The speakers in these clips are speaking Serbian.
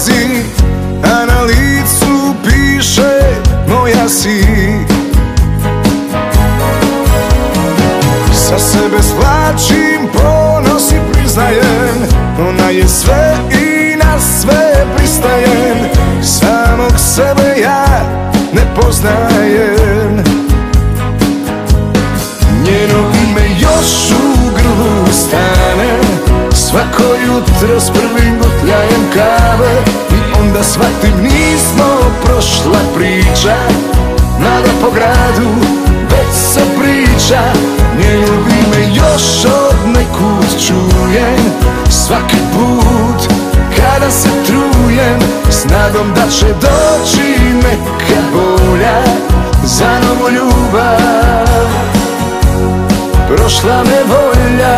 prolazi, a na licu piše moja si. Sa sebe svlačim ponos i priznajem, ona je sve i na sve pristajem. Samog sebe ja ne poznajem. Njeno ime još u grlu stane, svako jutro s prvim gutljajem kave. I onda shvatim nismo prošla priča, mada po gradu već se priča. Njeno ime još od nekud čujem, svaki put kada se trujem, s nadom da će doći neka bolja za novu ljubav. Prošla me volja.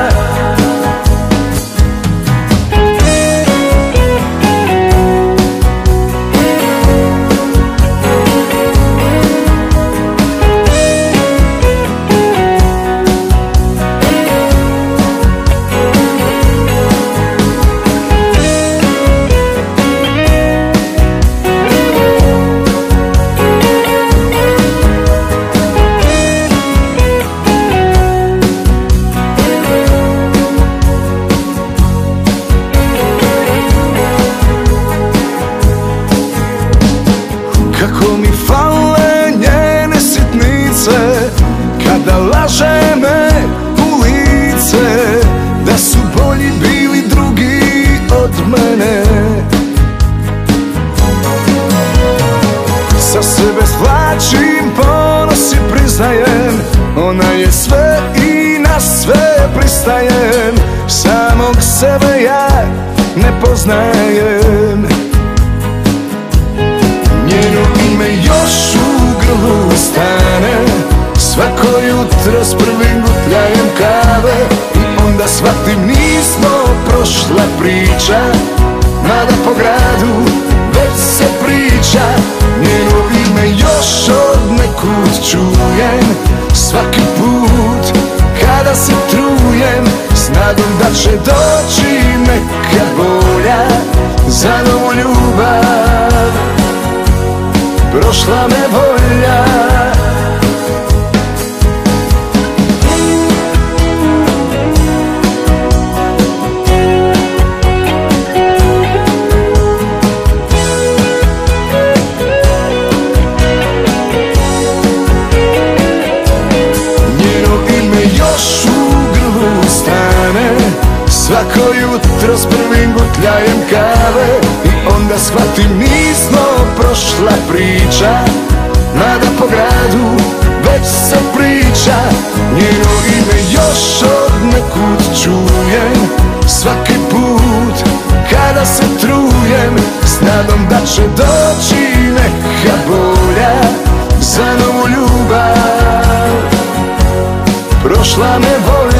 Kako mi fale njene sitnice, kada laže me u lice, da su bolji bili drugi od mene. Sa sebe svlačim ponos i priznajem, ona je sve i na sve pristajem. Samog sebe ja ne poznajem. Njeno ime još u grlu stane, svako jutro s prvim gutljajem kave. I onda shvatim nismo prošla priča, mada po gradu već se priča. Njeno ime još od nekud čujem, svaki put kada se trujem, s nadom da će doći neka bolja za novu ljubav. Prošla me volja. Njeno ime još u grlu stane, svako jutro s prvim gutljajem kave. I onda shvatim nismo prošla priča, mada po gradu već se priča. Njeno ime još od nekud čujem, svaki put kada se trujem, s nadom da će doći neka bolja za novu ljubav. Prošla me volja.